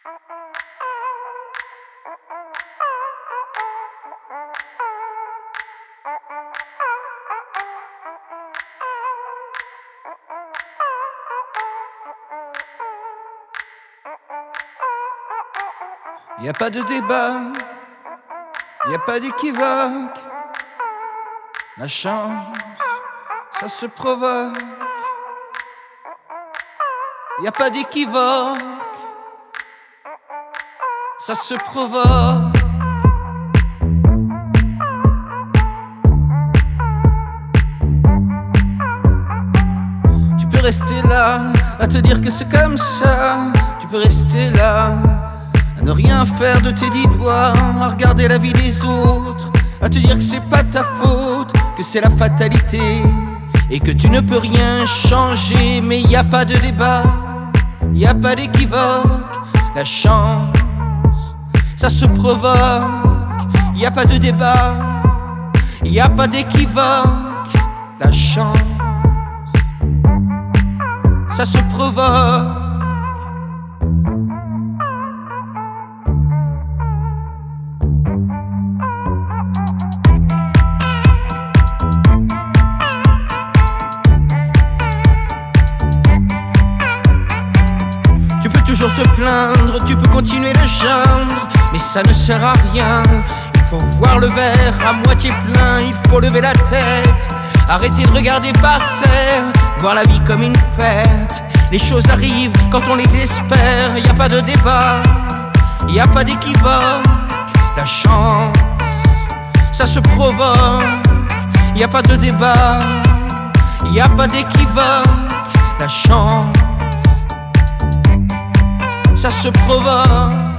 Y a pas de débat, y a pas d'équivoque. La chance, ça se provoque. Y a pas d'équivoque, ça se provoque. Tu peux rester là, à te dire que c'est comme ça. Tu peux rester là, à ne rien faire de tes 10 doigts, à regarder la vie des autres, à te dire que c'est pas ta faute, que c'est la fatalité, et que tu ne peux rien changer. Mais y a pas de débat, y a pas d'équivoque. La chance, ça se provoque. Y a pas de débat, y a pas d'équivoque. La chance, ça se provoque. Tu peux toujours te plaindre, tu peux continuer le genre, mais ça ne sert à rien. Il faut voir le verre à moitié plein, il faut lever la tête, arrêter de regarder par terre, voir la vie comme une fête. Les choses arrivent quand on les espère. Y a pas de débat, y a pas d'équivoque. La chance, ça se provoque. Y a pas de débat, y a pas d'équivoque. La chance, ça se provoque.